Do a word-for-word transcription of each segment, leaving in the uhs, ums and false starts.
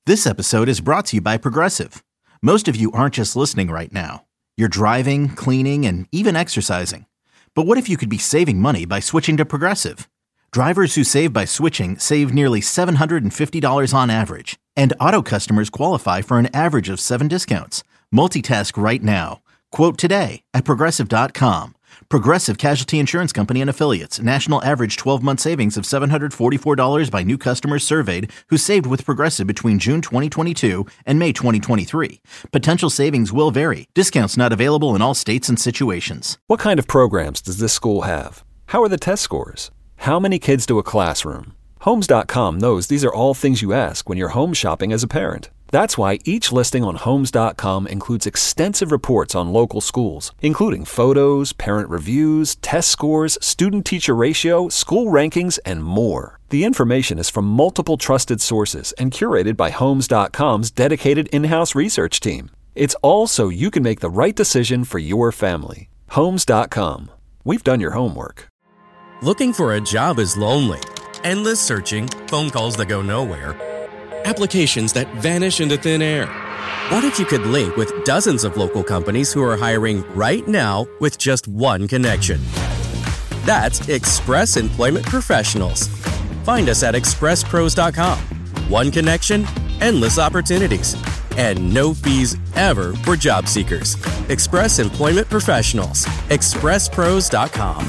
This episode is brought to you by Progressive. Most of you aren't just listening right now. You're driving, cleaning, and even exercising. But what if you could be saving money by switching to Progressive? Drivers who save by switching save nearly seven hundred fifty dollars on average. And auto customers qualify for an average of seven discounts. Multitask right now. Quote today at Progressive dot com. Progressive Casualty Insurance Company and Affiliates. National average twelve-month savings of seven hundred forty-four dollars by new customers surveyed who saved with Progressive between June twenty twenty-two and May twenty twenty-three. Potential savings will vary. Discounts not available in all states and situations. What kind of programs does this school have? How are the test scores? How many kids do a classroom? Homes dot com knows these are all things you ask when you're home shopping as a parent. That's why each listing on Homes dot com includes extensive reports on local schools, including photos, parent reviews, test scores, student-teacher ratio, school rankings, and more. The information is from multiple trusted sources and curated by Homes dot com's dedicated in-house research team. It's all so you can make the right decision for your family. Homes dot com. We've done your homework. Looking for a job is lonely. Endless searching, phone calls that go nowhere, applications that vanish into thin air. What if you could link with dozens of local companies who are hiring right now with just one connection? That's Express Employment Professionals. Find us at express pros dot com. One connection, endless opportunities, and no fees ever for job seekers. Express Employment Professionals. express pros dot com.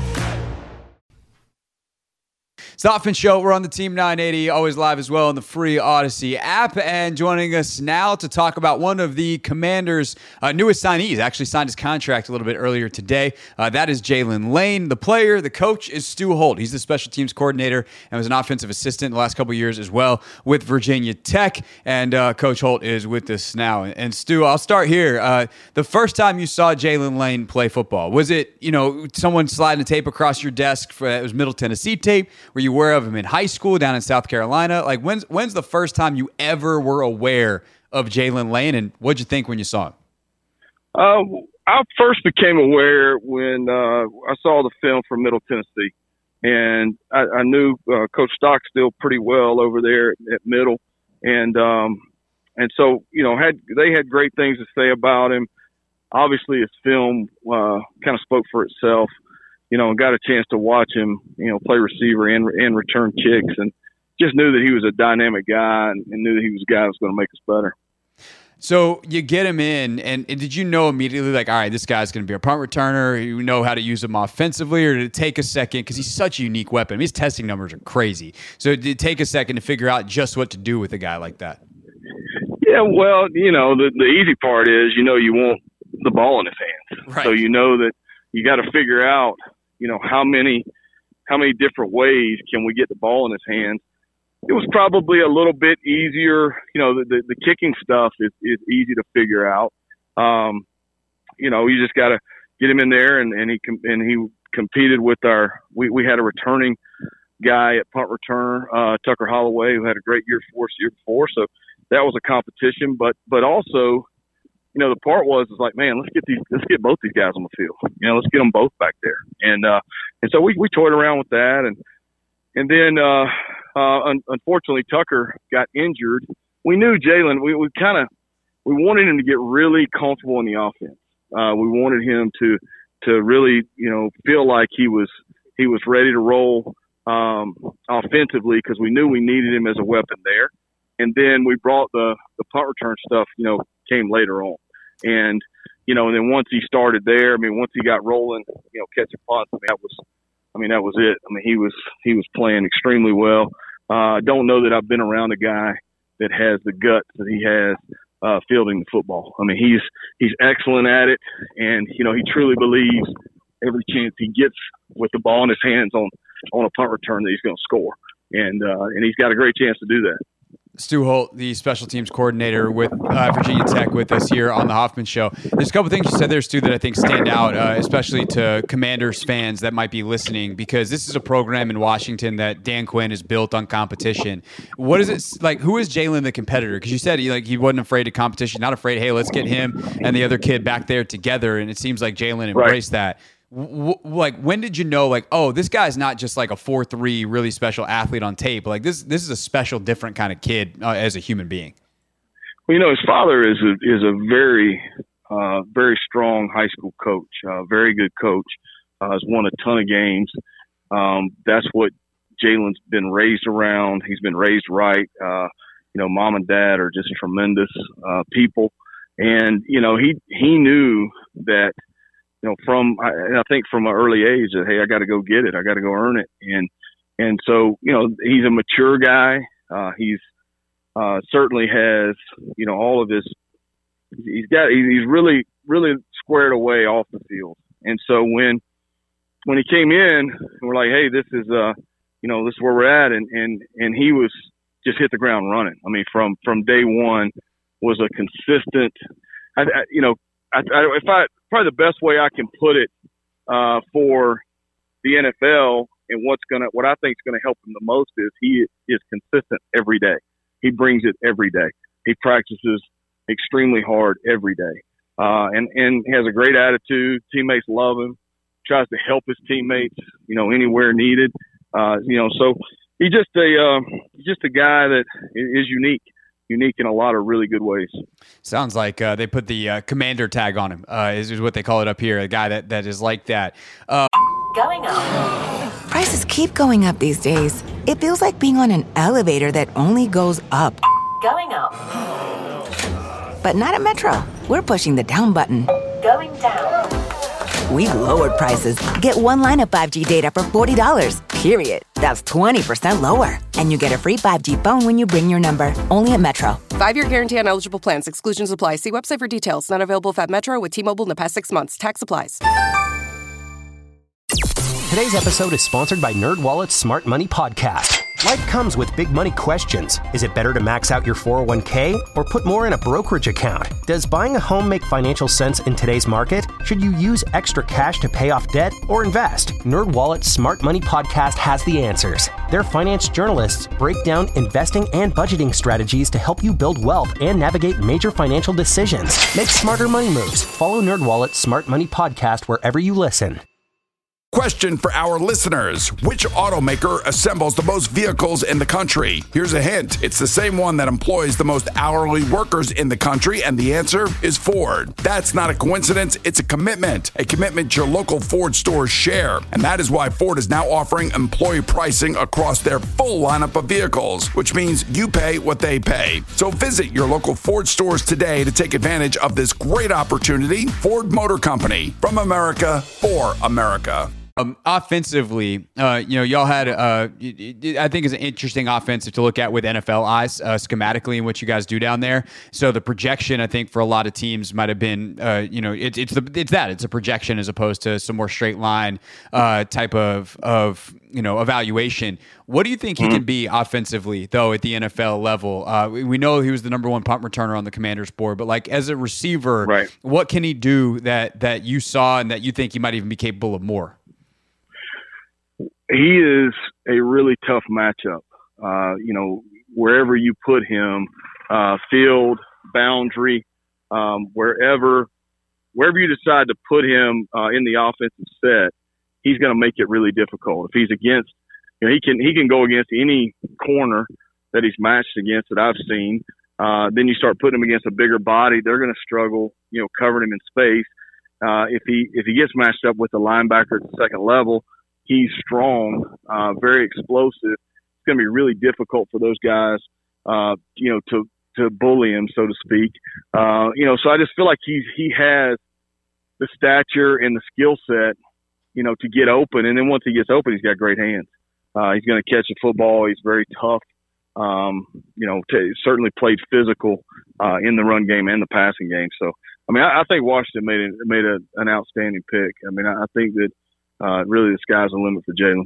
It's the Hoffman Show. We're on the Team nine eighty, always live as well on the free Odyssey app. And joining us now to talk about one of the Commanders' uh, newest signees, actually signed his contract a little bit earlier today. Uh, that is Jalen Lane. The player, the coach is Stu Holt. He's the special teams coordinator and was an offensive assistant the last couple of years as well with Virginia Tech. And uh, Coach Holt is with us now. And, and Stu, I'll start here. Uh, the first time you saw Jalen Lane play football, was it, you know, someone sliding a tape across your desk? For, it was Middle Tennessee tape. Were you aware of him in high school down in South Carolina? Like, when's when's the first time you ever were aware of Jalen Lane, and what'd you think when you saw him? Uh, I first became aware when uh, I saw the film from Middle Tennessee, and I, I knew uh, Coach Stockstill pretty well over there at Middle, and um, and so you know had they had great things to say about him. Obviously, his film uh, kind of spoke for itself. You know, and got a chance to watch him, you know, play receiver and and return kicks, and just knew that he was a dynamic guy, and, and knew that he was a guy that was going to make us better. So you get him in, and, and did you know immediately, like, all right, this guy's going to be a punt returner, you know how to use him offensively, or did it take a second, because he's such a unique weapon? I mean, his testing numbers are crazy. So did it take a second to figure out just what to do with a guy like that? Yeah, well, you know, the, the easy part is, you know, you want the ball in his hands. Right. So you know that you got to figure out, you know, how many how many different ways can we get the ball in his hands. It was probably a little bit easier. You know, the, the, the kicking stuff is, is easy to figure out. Um, you know, you just got to get him in there, and, and he and he competed with our we, – we had a returning guy at punt return, uh, Tucker Holloway, who had a great year for us the year before. So that was a competition. But but also – you know, the part was is like, man, let's get these, let's get both these guys on the field. You know, let's get them both back there. And uh, and so we, we toyed around with that, and and then uh, uh, un- unfortunately Tucker got injured. We knew Jalen. We we kind of we wanted him to get really comfortable in the offense. Uh, we wanted him to to really, you know, feel like he was he was ready to roll um, offensively, because we knew we needed him as a weapon there. And then we brought the the punt return stuff, you know, came later on. And, you know, and then once he started there, I mean, once he got rolling, you know, catching punts, I mean, that was, I mean, that was it. I mean, he was, he was playing extremely well. I uh, don't know that I've been around a guy that has the guts that he has, uh, fielding the football. I mean, he's, he's excellent at it. And, you know, he truly believes every chance he gets with the ball in his hands on, on a punt return that he's going to score. And, uh, and he's got a great chance to do that. Stu Holt, the special teams coordinator with uh, Virginia Tech, with us here on the Hoffman Show. There's a couple things you said there, Stu, that I think stand out, uh, especially to Commanders fans that might be listening, because this is a program in Washington that Dan Quinn has built on competition. What is it like? Who is Jalen the competitor? Because you said he, like he wasn't afraid of competition, not afraid. Hey, let's get him and the other kid back there together, and it seems like Jalen embraced right. that. w- like when did you know, like, oh, this guy's not just like a four three really special athlete on tape. Like this, this is a special, different kind of kid uh, as a human being. Well, you know, his father is a, is a very, uh, very strong high school coach, uh, very good coach. Uh, has won a ton of games. Um, that's what Jalen's been raised around. He's been raised right. Uh, you know, mom and dad are just tremendous uh, people. And, you know, he he knew that, you know, from, I, I think from an early age that, hey, I got to go get it. I got to go earn it. And, and so, you know, he's a mature guy. Uh, he's uh, certainly has, you know, all of his, he's got, he's really, really squared away off the field. And so when, when he came in, we're like, hey, this is, uh, you know, this is where we're at. And, and, and he was just hit the ground running. I mean, from, from day one was a consistent, I, I, you know, I, I, if I, probably the best way I can put it, uh, for the N F L and what's going to, what I think is going to help him the most is he is consistent every day. He brings it every day. He practices extremely hard every day. Uh, and, and has a great attitude. Teammates love him. Tries to help his teammates, you know, anywhere needed. Uh, you know, so he's just a uh, just a guy that is unique, unique in a lot of really good ways. Sounds like uh, they put the uh, commander tag on him. Uh, is, is what they call it up here. A guy that, that is like that. Uh, going up. Prices keep going up these days. It feels like being on an elevator that only goes up. Going up. But not at Metro. We're pushing the down button. Going down. We've lowered prices. Get one line of five G data for forty dollars, period. That's twenty percent lower. And you get a free five G phone when you bring your number. Only at Metro. Five-year guarantee on eligible plans. Exclusions apply. See website for details. Not available at Metro with T-Mobile in the past six months. Tax applies. Today's episode is sponsored by NerdWallet's Smart Money Podcast. Life comes with big money questions. Is it better to max out your four oh one k or put more in a brokerage account? Does buying a home make financial sense in today's market? Should you use extra cash to pay off debt or invest? NerdWallet's Smart Money Podcast has the answers. Their finance journalists break down investing and budgeting strategies to help you build wealth and navigate major financial decisions. Make smarter money moves. Follow NerdWallet's Smart Money Podcast wherever you listen. Question for our listeners. Which automaker assembles the most vehicles in the country? Here's a hint. It's the same one that employs the most hourly workers in the country, and the answer is Ford. That's not a coincidence. It's a commitment. A commitment your local Ford stores share. And that is why Ford is now offering employee pricing across their full lineup of vehicles, which means you pay what they pay. So visit your local Ford stores today to take advantage of this great opportunity. Ford Motor Company. From America, for America. Um, offensively, uh, you know, y'all had, uh, I think, is an interesting offensive to look at with N F L eyes, uh, schematically, and what you guys do down there. So the projection, I think, for a lot of teams might have been, uh, you know, it, it's the, it's that it's a projection as opposed to some more straight line uh, type of of you know evaluation. What do you think mm-hmm. he can be offensively, though, at the N F L level? Uh, we, we know he was the number one punt returner on the Commanders board, but like as a receiver, right. what can he do that that you saw and that you think he might even be capable of more? He is a really tough matchup. Uh, you know, wherever you put him, uh, field, boundary, um, wherever, wherever you decide to put him uh, in the offensive set, he's going to make it really difficult. If he's against, you know, he can he can go against any corner that he's matched against that I've seen. Uh, then you start putting him against a bigger body, they're going to struggle, you know, covering him in space. Uh, if he if he gets matched up with a linebacker at the second level, he's strong, uh, very explosive. It's going to be really difficult for those guys, uh, you know, to, to bully him, so to speak. Uh, you know, so I just feel like he's, he has the stature and the skill set, you know, to get open. And then once he gets open, he's got great hands. Uh, he's going to catch a football. He's very tough. Um, you know, t- certainly played physical, uh, in the run game and the passing game. So, I mean, I, I think Washington made it, made a, an outstanding pick. I mean, I, I think that, Uh, really, the sky's the limit for Jalen.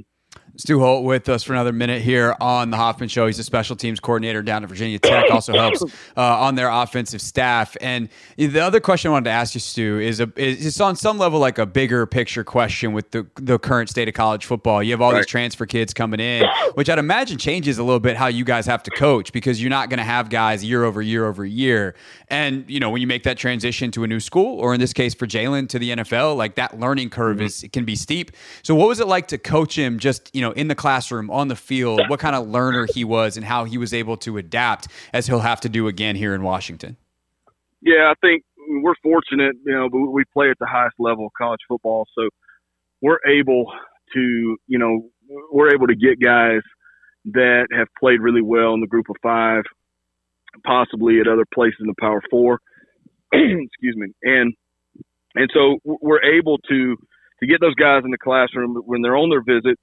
Stu Holt with us for another minute here on the Hoffman Show. He's a special teams coordinator down at Virginia Tech, also helps uh, on their offensive staff. And the other question I wanted to ask you, Stu, is, a, is it's on some level like a bigger picture question with the, the current state of college football. You have all right. these transfer kids coming in, which I'd imagine changes a little bit how you guys have to coach, because you're not going to have guys year over year over year. And, you know, when you make that transition to a new school, or in this case for Jalen to the N F L, like that learning curve mm-hmm. is it can be steep. So what was it like to coach him just, you know, in the classroom, on the field, what kind of learner he was and how he was able to adapt as he'll have to do again here in Washington? Yeah, I think we're fortunate, you know, we play at the highest level of college football. So we're able to, you know, we're able to get guys that have played really well in the group of five, possibly at other places in the Power Four. Excuse me. And, and so we're able to, to get those guys in the classroom when they're on their visit,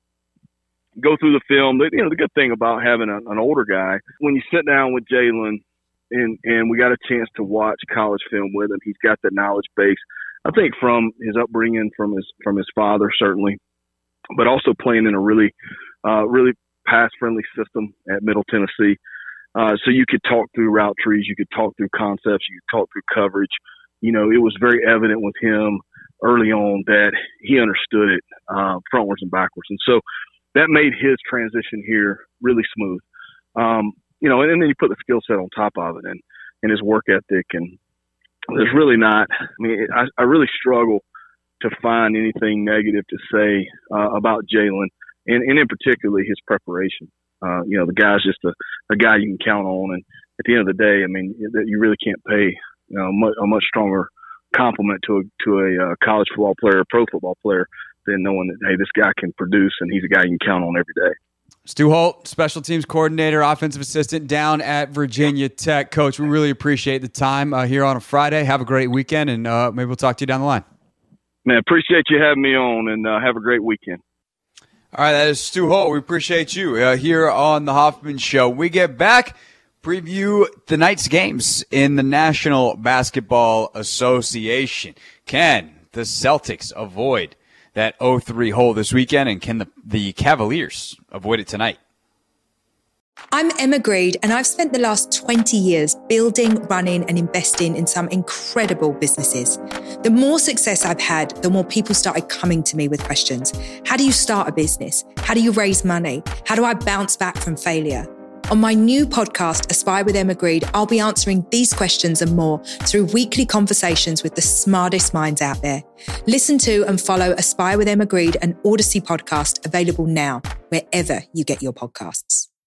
go through the film. You know, the good thing about having a, an older guy, when you sit down with Jalen and, and we got a chance to watch college film with him, he's got that knowledge base, I think, from his upbringing, from his, from his father, certainly, but also playing in a really, uh, really pass-friendly system at Middle Tennessee. Uh, so you could talk through route trees, you could talk through concepts, you could talk through coverage. You know, it was very evident with him early on that he understood it uh, frontwards and backwards. And so that made his transition here really smooth. Um, you know, and, and then you put the skill set on top of it and, and his work ethic. And there's really not, I mean, I, I really struggle to find anything negative to say uh, about Jalen, and, and in particular his preparation. Uh, you know, the guy's just a, a guy you can count on. And at the end of the day, I mean, you really can't pay you know, much, a much stronger compliment to a, to a uh, college football player, a pro football player, than knowing that, hey, this guy can produce and he's a guy you can count on every day. Stu Holt, special teams coordinator, offensive assistant down at Virginia Tech. Coach, we really appreciate the time uh, here on a Friday. Have a great weekend, and uh, maybe we'll talk to you down the line. Man, appreciate you having me on, and uh, have a great weekend. All right, that is Stu Holt. We appreciate you uh, here on the Hoffman Show. We get back, preview the night's games in the National Basketball Association. Can the Celtics avoid that oh three hole this weekend, and can the, the Cavaliers avoid it tonight? I'm Emma Greed, and I've spent the last twenty years building, running, and investing in some incredible businesses. The more success I've had, the more people started coming to me with questions. How do you start a business? How do you raise money? How do I bounce back from failure? On my new podcast, Aspire with Emma Greed, I'll be answering these questions and more through weekly conversations with the smartest minds out there. Listen to and follow Aspire with Emma Greed, an Odyssey podcast, available now, wherever you get your podcasts.